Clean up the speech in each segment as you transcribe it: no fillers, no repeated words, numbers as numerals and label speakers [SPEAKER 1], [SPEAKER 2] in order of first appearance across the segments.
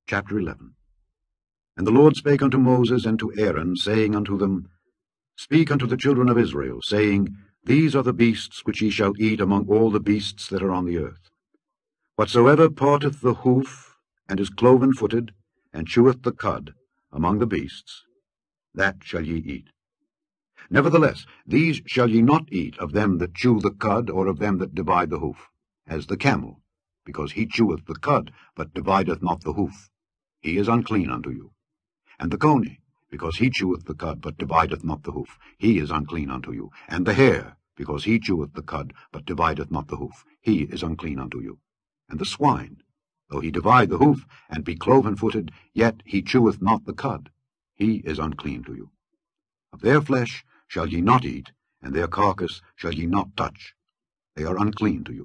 [SPEAKER 1] Chapter 11. And the Lord spake unto Moses and to Aaron, saying unto them, Speak unto the children of Israel, saying, These are the beasts which ye shall eat among all the beasts that are on the earth. Whatsoever parteth the hoof, and is cloven-footed, and cheweth the cud among the beasts, that shall ye eat. Nevertheless, these shall ye not eat of them that chew the cud, or of them that divide the hoof, as the camel, because he cheweth the cud, but divideth not the hoof. He is unclean unto you. And the coney, because he cheweth the cud, but divideth not the hoof, he is unclean unto you. And the hare, because he cheweth the cud, but divideth not the hoof, he is unclean unto you. And the swine, though he divide the hoof, and be cloven-footed, yet he cheweth not the cud, he is unclean to you. Of their flesh shall ye not eat, and their carcass shall ye not touch. They are unclean to you.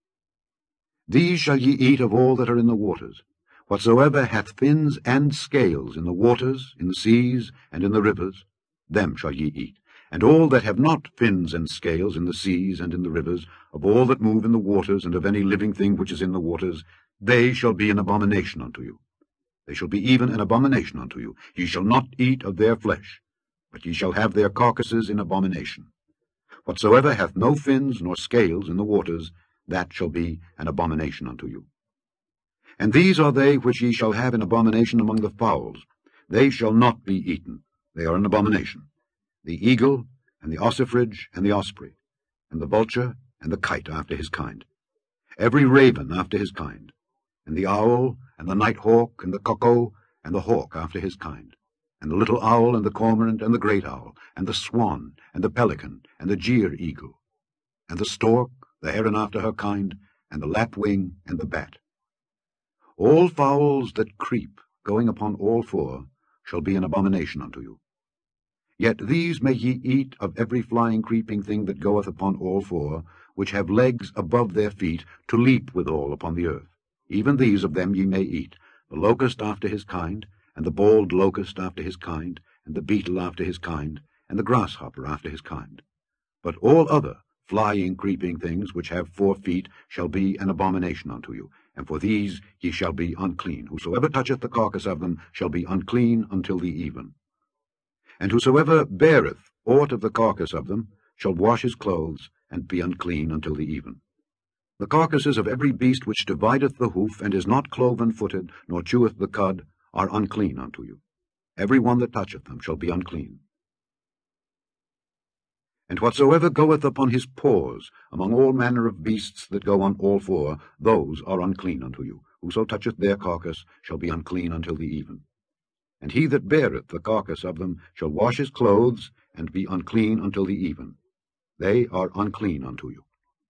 [SPEAKER 1] These shall ye eat of all that are in the waters. Whatsoever hath fins and scales in the waters, in the seas, and in the rivers, them shall ye eat. And all that have not fins and scales in the seas and in the rivers, of all that move in the waters, and of any living thing which is in the waters, they shall be an abomination unto you. They shall be even an abomination unto you. Ye shall not eat of their flesh, but ye shall have their carcasses in abomination. Whatsoever hath no fins nor scales in the waters, that shall be an abomination unto you. And these are they which ye shall have in abomination among the fowls. They shall not be eaten. They are an abomination. The eagle, and the ossifrage, and the osprey, and the vulture, and the kite after his kind. Every raven after his kind, and the owl, and the night hawk, and the cuckoo, and the hawk after his kind, and the little owl, and the cormorant, and the great owl, and the swan, and the pelican, and the jeer eagle, and the stork, the heron after her kind, and the lapwing, and the bat. All fowls that creep, going upon all four, shall be an abomination unto you. Yet these may ye eat of every flying creeping thing that goeth upon all four, which have legs above their feet, to leap withal upon the earth. Even these of them ye may eat, the locust after his kind, and the bald locust after his kind, and the beetle after his kind, and the grasshopper after his kind. But all other flying creeping things which have 4 feet shall be an abomination unto you, and for these ye shall be unclean. Whosoever toucheth the carcass of them shall be unclean until the even. And whosoever beareth aught of the carcass of them shall wash his clothes, and be unclean until the even. The carcasses of every beast which divideth the hoof, and is not cloven-footed, nor cheweth the cud, are unclean unto you. Every one that toucheth them shall be unclean. And whatsoever goeth upon his paws among all manner of beasts that go on all four, those are unclean unto you. Whoso toucheth their carcass shall be unclean until the even. And he that beareth the carcass of them shall wash his clothes, and be unclean until the even. They are unclean unto you.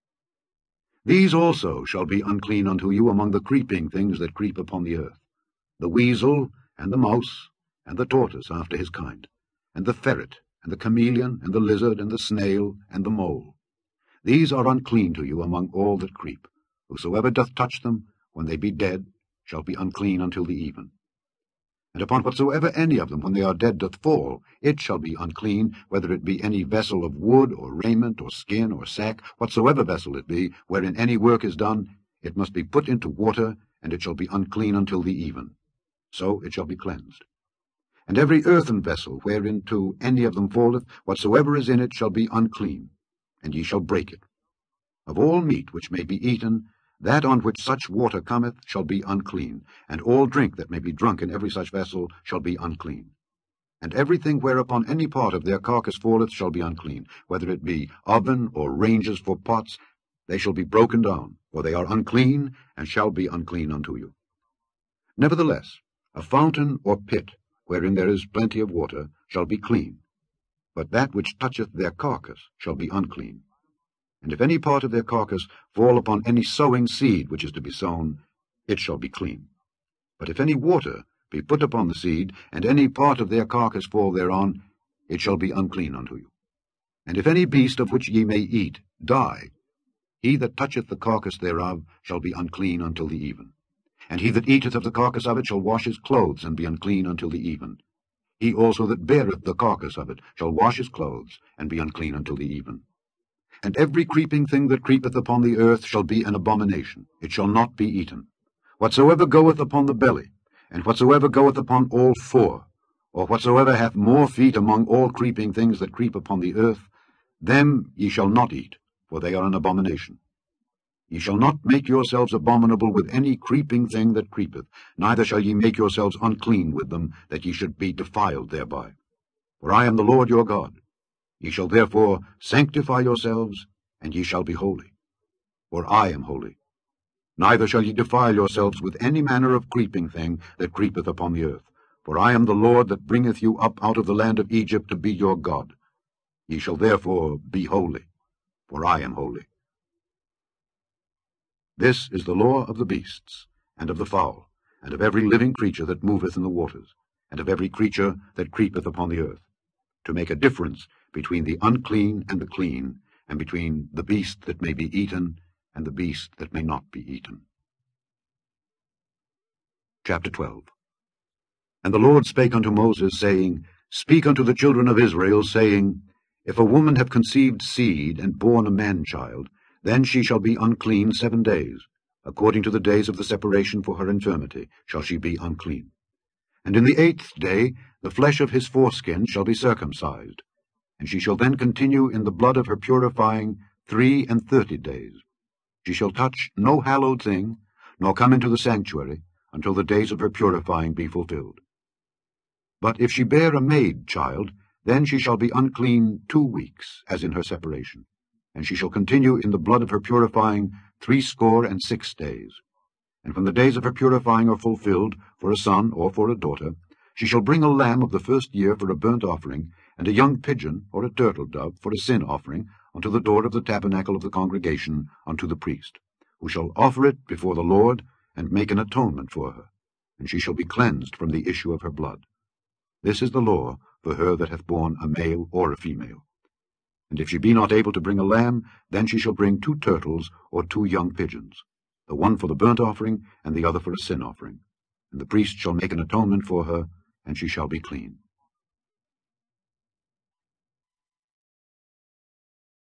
[SPEAKER 1] These also shall be unclean unto you among the creeping things that creep upon the earth, the weasel, and the mouse, and the tortoise after his kind, and the ferret, and the chameleon, and the lizard, and the snail, and the mole. These are unclean to you among all that creep. Whosoever doth touch them, when they be dead, shall be unclean until the even. And upon whatsoever any of them, when they are dead, doth fall, it shall be unclean, whether it be any vessel of wood, or raiment, or skin, or sack, whatsoever vessel it be, wherein any work is done, it must be put into water, and it shall be unclean until the even. So it shall be cleansed. And every earthen vessel, whereinto any of them falleth, whatsoever is in it shall be unclean, and ye shall break it. Of all meat which may be eaten, that on which such water cometh shall be unclean, and all drink that may be drunk in every such vessel shall be unclean. And everything whereupon any part of their carcass falleth shall be unclean, whether it be oven or ranges for pots, they shall be broken down, for they are unclean, and shall be unclean unto you. Nevertheless, a fountain or pit, wherein there is plenty of water, shall be clean, but that which toucheth their carcass shall be unclean. And if any part of their carcass fall upon any sowing seed which is to be sown, it shall be clean. But if any water be put upon the seed, and any part of their carcass fall thereon, it shall be unclean unto you. And if any beast of which ye may eat die, he that toucheth the carcass thereof shall be unclean until the even. And he that eateth of the carcass of it shall wash his clothes, and be unclean until the even. He also that beareth the carcass of it shall wash his clothes, and be unclean until the even. And every creeping thing that creepeth upon the earth shall be an abomination. It shall not be eaten. Whatsoever goeth upon the belly, And whatsoever goeth upon all four, or whatsoever hath more feet among all creeping things that creep upon the earth, them ye shall not eat, for they are an abomination. Ye shall not make yourselves abominable with any creeping thing that creepeth, neither shall ye make yourselves unclean with them, that ye should be defiled thereby. For I am the Lord your God. Ye shall therefore sanctify yourselves, and ye shall be holy. For I am holy. Neither shall ye defile yourselves with any manner of creeping thing that creepeth upon the earth. For I am the Lord that bringeth you up out of the land of Egypt to be your God. Ye shall therefore be holy, for I am holy. This is the law of the beasts, and of the fowl, and of every living creature that moveth in the waters, and of every creature that creepeth upon the earth, to make a difference between the unclean and the clean, and between the beast that may be eaten and the beast that may not be eaten. Chapter 12. And the Lord spake unto Moses, saying, Speak unto the children of Israel, saying, If a woman have conceived seed, and born a man-child, then she shall be unclean 7 days. According to the days of the separation for her infirmity shall she be unclean. And in the 8th day the flesh of his foreskin shall be circumcised, and she shall then continue in the blood of her purifying 33 days. She shall touch no hallowed thing, nor come into the sanctuary, until the days of her purifying be fulfilled. But if she bear a maid-child, then she shall be unclean 2 weeks, as in her separation, and she shall continue in the blood of her purifying 66 days. And when the days of her purifying are fulfilled, for a son or for a daughter, she shall bring a lamb of the first year for a burnt offering, and a young pigeon or a turtle-dove for a sin offering, unto the door of the tabernacle of the congregation, unto the priest, who shall offer it before the Lord, and make an atonement for her, and she shall be cleansed from the issue of her blood. This is the law for her that hath borne a male or a female. And if she be not able to bring a lamb, then she shall bring 2 turtles or 2 young pigeons, the one for the burnt offering, and the other for a sin offering. And the priest shall make an atonement for her, and she shall be clean.